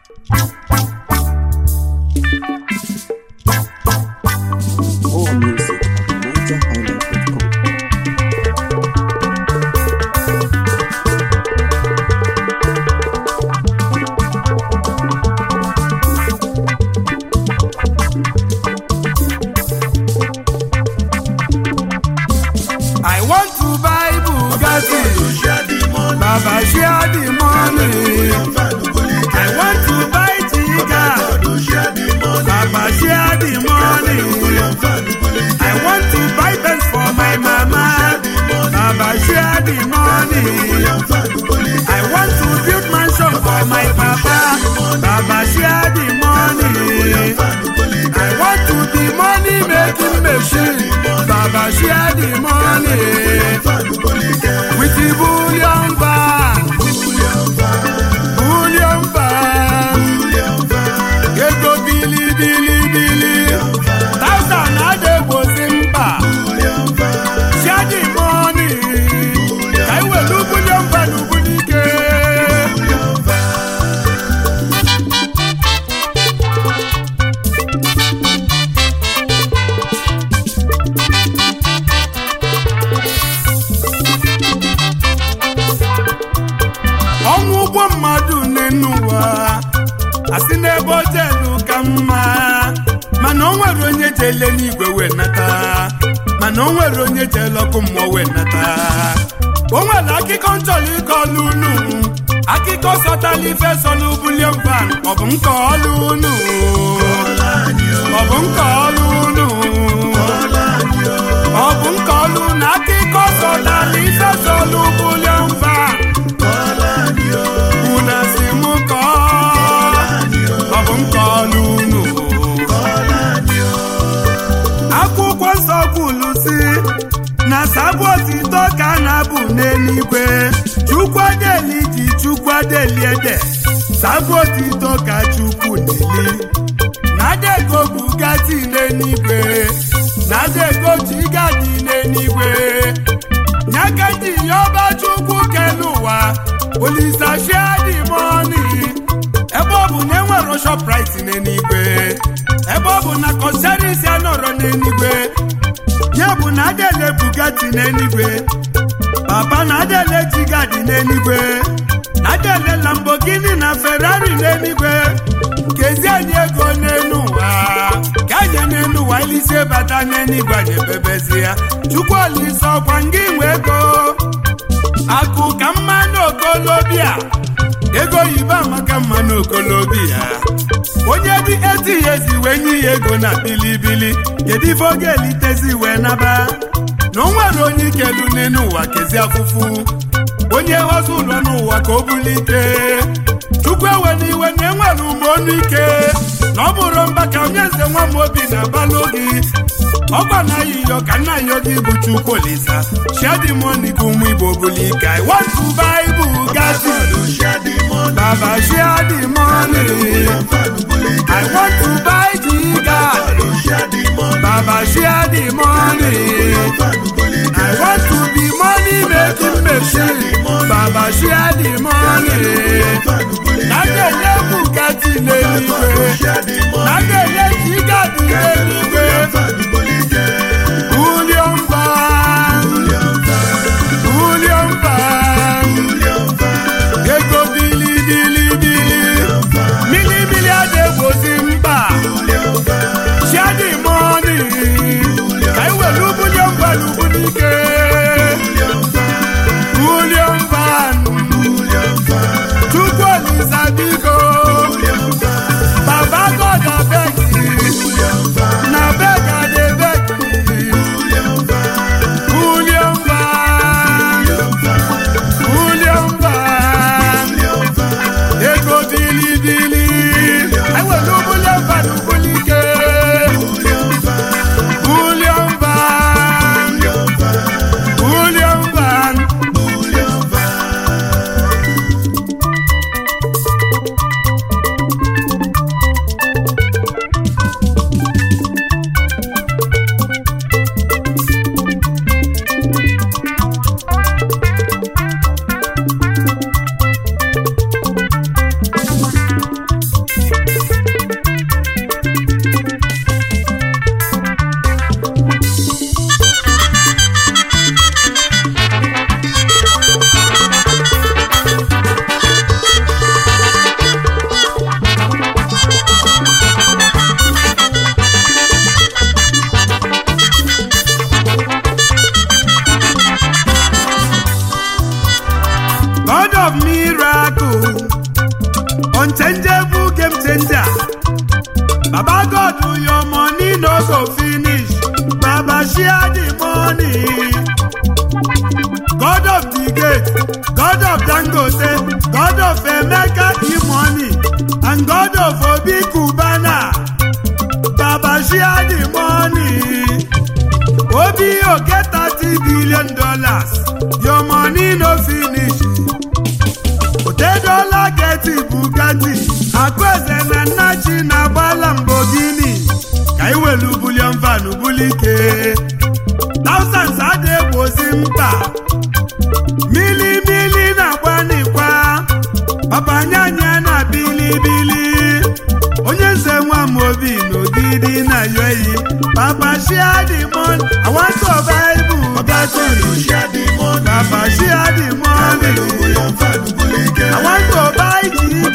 More music at NigerHighlife.com. I want to buy Bugatti. Baba share the money. I want to buy Tiga. Baba share the money. I want to buy Benz for my mama. Baba share the money. I want to build mansion for my papa. Baba share the money. I want to be money making machine. Baba share the money. With the bullion van. Bullion van. Get go Billy, Billy, Billy. Thousand a day go simpa. Share the money. I will do bullion van, Ubunike. Ọnwụ ụgwọ mmadụ n'ụwa asị n'ebe o jelu ka mma, mana o nwere onye jele n'igwe wee nata, mana o nwere onye jele ọkụ mmụọ wee nata. O nwere akụkọ nchọrọ ịkọlụ unu, akụkọ sọtala ife sọlụ bullion van. Ọ bụ nke ọlụ unu, ọ bụ nke ọlụ unu, ọ bụ nke ọlụ na akụkọ sọtala ife sọlụ bullion van. Una si mụ kọọ, ọ bụ nke ọlụ unu. Akwụkwọ nsọ kwulu si na sabụ otito ka a na-abụ n'eluigwe. Chukwu adeli ji Chukwu adeli ede, sabụ otito ka Chukwu n'eli. Na-adego Bugatti n'eluigwe, na-adego Tigadi n'eluigwe. Nyakati yoba Chukwu kelu ụwa, Olisa share the money. Ebe ọ bụ na enwero Shoprite n'eluigwe, ebe ọ bụ na Conservancy anọrọ n'eluigwe, ya bụ na adele Bugatti n'eluigwe, papa na adele Tigadi n'eluigwe, na adele Lamborghini na Ferrari n'eluigwe. Kezi anyị ego n'elu ụwa, ka anyị n'elu ụwa ilise bata n'eluigwe anyị ebebezi ya. Chukwu Olisa ọkwa ngị nwe ego. Akụ ka mma n'okolobịa, ego yibe amaka mma n'okolobịa. Onye dị 80 years wee nye ya ego na bilibili, kedu ife oge elitezi wee naba? Na o nwere onye ikelu n'elu ụwa kezi afụfụ, onye ghọzi ụlọ n'ụwa ka o bulike. Chukwu ewe n'iwe na enwere ume ọnụ ike, na ọ bụrụ mba ka onye nze nwa m obi na-abalụ gị. Ọgba na yiyo ka nna yo gị bụ Chukwu Olisa. Share the money ka ụmụ Igbo bulike. I want to buy Bugatti. Baba share the money. I want to buy Tiga. Baba share the money. I want to be money making machine. Baba share the money. Nagele Bugatti n'eluigwe, nagele Tigadi n'eluigwe. Bullion van, bullion van. Ego Billy, Billy, Billy. Mili, mili adegbo simba. Share the money. Ka iwelu bullion van Ubunike. Bullion van. Chukwu Olisa unchangeable game changer. Baba God, your money no go finish. Baba share the money. God of the gate, God of Dangote, God of Emeka money, and God of Obi Kubana. Baba share the money. Obi you get $30 billion. Your money no finish. $1 get Bugatti. Akweze na Nachi na Lamborghini. Kaiwelu bullion vanu bulike. Thousands ade bozimba. Mili na kwanikwa. Papa nyanya na bilibili. Onye nze nwa mobi n'ogidi na yoyi. Papa share the money. I want to buy Bugatti. Share the money. Papa share the money. I want to buy Jeep.